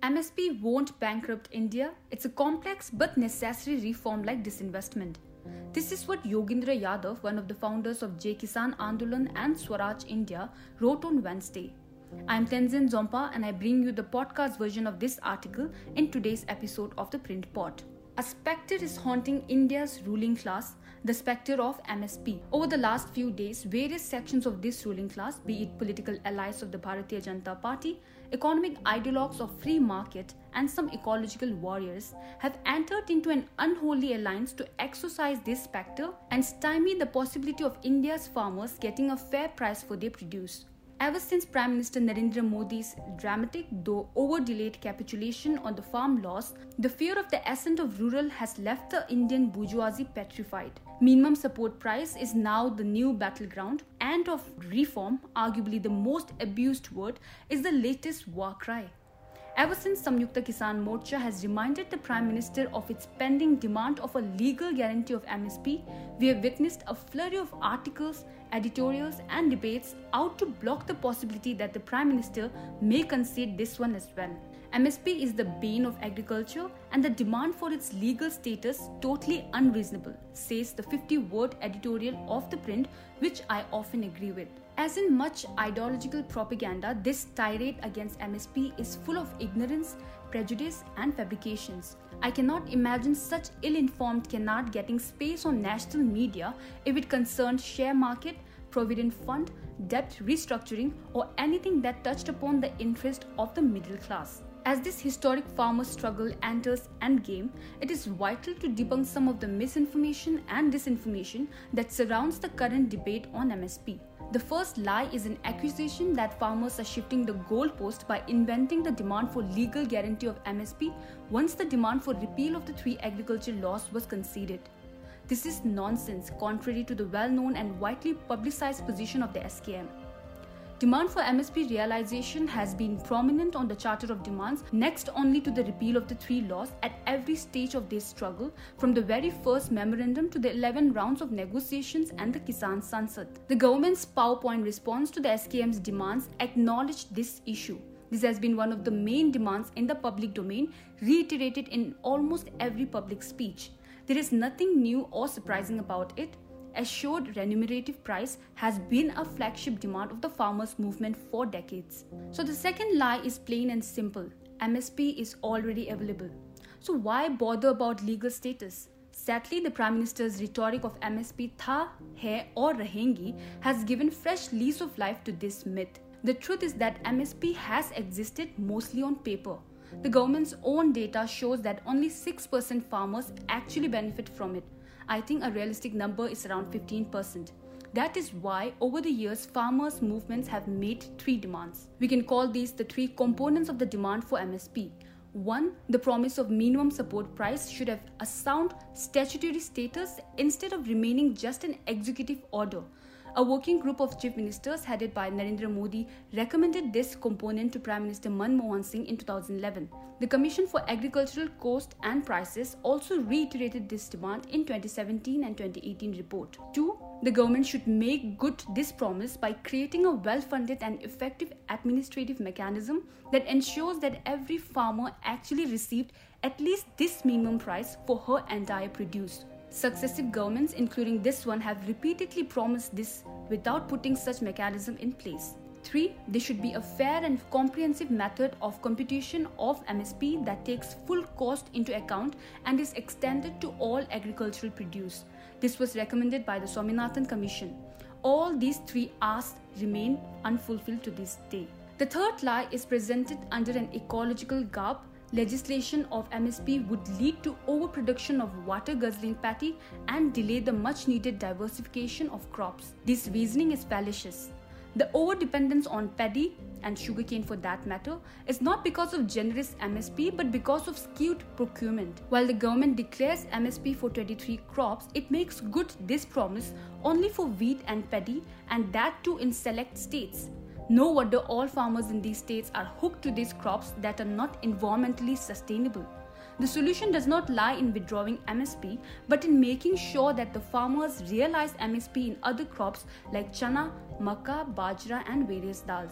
MSP won't bankrupt India. It's a complex but necessary reform like disinvestment. This is what Yogindra Yadav, one of the founders of Jai Kisan Andolan and Swaraj India, wrote on Wednesday. I'm Tenzin Zompa and I bring you the podcast version of this article in today's episode of the Print Pot. A spectre is haunting India's ruling class, the spectre of MSP. Over the last few days, various sections of this ruling class, be it political allies of the Bharatiya Janata Party, economic ideologues of free market, and some ecological warriors, have entered into an unholy alliance to exorcise this spectre and stymie the possibility of India's farmers getting a fair price for their produce. Ever since Prime Minister Narendra Modi's dramatic, though over-delayed capitulation on the farm laws, the fear of the ascent of rural has left the Indian bourgeoisie petrified. Minimum support price is now the new battleground, and of reform, arguably the most abused word, is the latest war cry. Ever since Samyukta Kisan Morcha has reminded the Prime Minister of its pending demand of a legal guarantee of MSP, we have witnessed a flurry of articles, editorials and debates out to block the possibility that the Prime Minister may concede this one as well. MSP is the bane of agriculture and the demand for its legal status totally unreasonable, says the 50-word editorial of the Print, which I often agree with. As in much ideological propaganda, this tirade against MSP is full of ignorance, prejudice and fabrications. I cannot imagine such ill-informed canard getting space on national media if it concerned share market, provident fund, debt restructuring or anything that touched upon the interest of the middle class. As this historic farmer struggle enters endgame, it is vital to debunk some of the misinformation and disinformation that surrounds the current debate on MSP. The first lie is an accusation that farmers are shifting the goalpost by inventing the demand for legal guarantee of MSP once the demand for repeal of the 3 agriculture laws was conceded. This is nonsense, contrary to the well-known and widely publicized position of the SKM. Demand for MSP realization has been prominent on the Charter of Demands, next only to the repeal of the 3 laws at every stage of this struggle, from the very first memorandum to the 11 rounds of negotiations and the Kisan Sansad. The government's PowerPoint response to the SKM's demands acknowledged this issue. This has been one of the main demands in the public domain, reiterated in almost every public speech. There is nothing new or surprising about it. Assured remunerative price has been a flagship demand of the farmers' movement for decades. So the second lie is plain and simple. MSP is already available. So why bother about legal status? Sadly, the Prime Minister's rhetoric of MSP tha, hai or rahengi has given fresh lease of life to this myth. The truth is that MSP has existed mostly on paper. The government's own data shows that only 6% farmers actually benefit from it. I think a realistic number is around 15%. That is why over the years farmers' movements have made 3 demands. We can call these the 3 components of the demand for MSP. 1. The promise of minimum support price should have a sound statutory status instead of remaining just an executive order. A working group of chief ministers headed by Narendra Modi recommended this component to Prime Minister Manmohan Singh in 2011. The Commission for Agricultural Cost and Prices also reiterated this demand in 2017 and 2018 report. 2. The government should make good this promise by creating a well-funded and effective administrative mechanism that ensures that every farmer actually received at least this minimum price for her entire produce. Successive governments, including this one, have repeatedly promised this without putting such mechanism in place. 3. There should be a fair and comprehensive method of computation of MSP that takes full cost into account and is extended to all agricultural produce. This was recommended by the Swaminathan Commission. All these 3 asks remain unfulfilled to this day. The third lie is presented under an ecological garb. Legislation of MSP would lead to overproduction of water-guzzling paddy and delay the much-needed diversification of crops. This reasoning is fallacious. The overdependence on paddy, and sugarcane for that matter, is not because of generous MSP but because of skewed procurement. While the government declares MSP for 23 crops, it makes good this promise only for wheat and paddy, and that too in select states. No wonder all farmers in these states are hooked to these crops that are not environmentally sustainable. The solution does not lie in withdrawing MSP, but in making sure that the farmers realize MSP in other crops like chana, makka, bajra and various dals.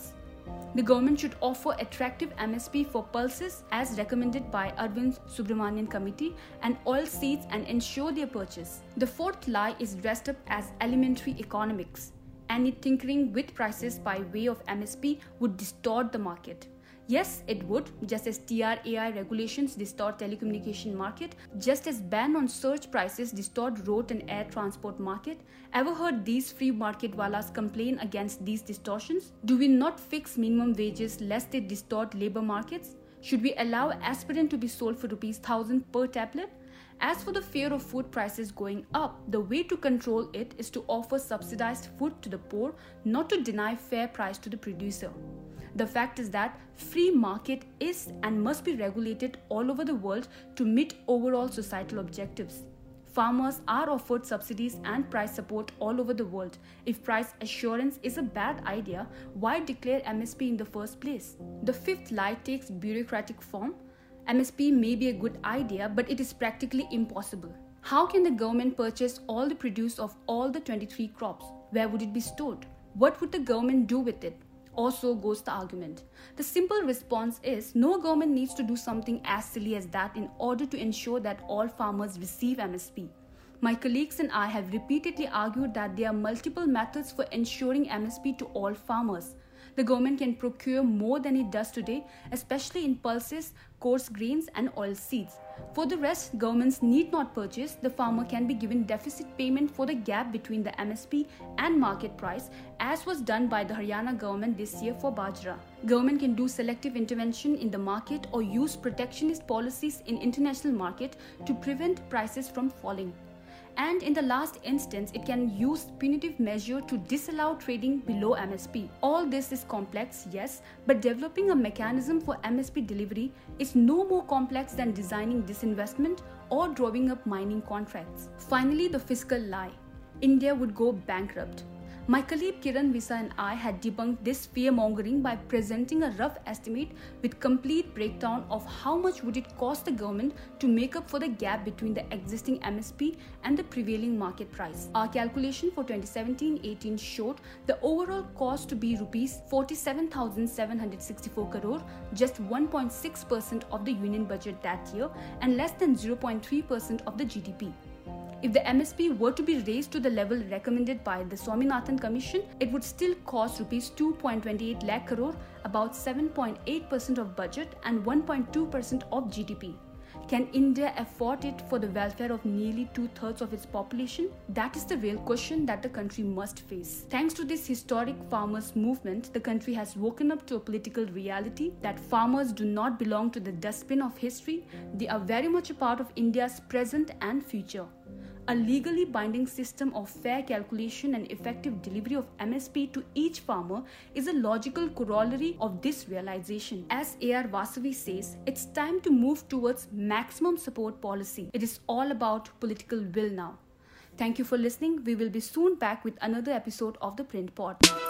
The government should offer attractive MSP for pulses as recommended by Arvind Subramanian Committee and oilseeds and ensure their purchase. The fourth lie is dressed up as elementary economics. Any tinkering with prices by way of MSP would distort the market. Yes, it would, just as TRAI regulations distort telecommunication market, just as ban on search prices distort road and air transport market. Ever heard these free market wallas complain against these distortions? Do we not fix minimum wages lest they distort labor markets? Should we allow aspirin to be sold for ₹1,000 per tablet? As for the fear of food prices going up, the way to control it is to offer subsidized food to the poor, not to deny fair price to the producer. The fact is that free market is and must be regulated all over the world to meet overall societal objectives. Farmers are offered subsidies and price support all over the world. If price assurance is a bad idea, why declare MSP in the first place? The fifth lie takes bureaucratic form. MSP may be a good idea, but it is practically impossible. How can the government purchase all the produce of all the 23 crops? Where would it be stored? What would the government do with it? Also goes the argument. The simple response is no government needs to do something as silly as that in order to ensure that all farmers receive MSP. My colleagues and I have repeatedly argued that there are multiple methods for ensuring MSP to all farmers. The government can procure more than it does today, especially in pulses, coarse grains and oil seeds. For the rest, governments need not purchase. The farmer can be given deficit payment for the gap between the MSP and market price, as was done by the Haryana government this year for bajra. Government can do selective intervention in the market or use protectionist policies in international market to prevent prices from falling. And in the last instance, it can use punitive measure to disallow trading below MSP. All this is complex, yes, but developing a mechanism for MSP delivery is no more complex than designing disinvestment or drawing up mining contracts. Finally, the fiscal lie. India would go bankrupt. My colleague Kiran Visa and I had debunked this fear-mongering by presenting a rough estimate with complete breakdown of how much would it cost the government to make up for the gap between the existing MSP and the prevailing market price. Our calculation for 2017-18 showed the overall cost to be rupees 47,764 crore, just 1.6% of the union budget that year and less than 0.3% of the GDP. If the MSP were to be raised to the level recommended by the Swaminathan Commission, it would still cost rupees 2.28 lakh crore, about 7.8% of budget and 1.2% of GDP. Can India afford it for the welfare of nearly 2/3 of its population? That is the real question that the country must face. Thanks to this historic farmers' movement, the country has woken up to a political reality that farmers do not belong to the dustbin of history. They are very much a part of India's present and future. A legally binding system of fair calculation and effective delivery of MSP to each farmer is a logical corollary of this realization. As A.R. Vasavi says, it's time to move towards maximum support policy. It is all about political will now. Thank you for listening. We will be soon back with another episode of the Print Pod.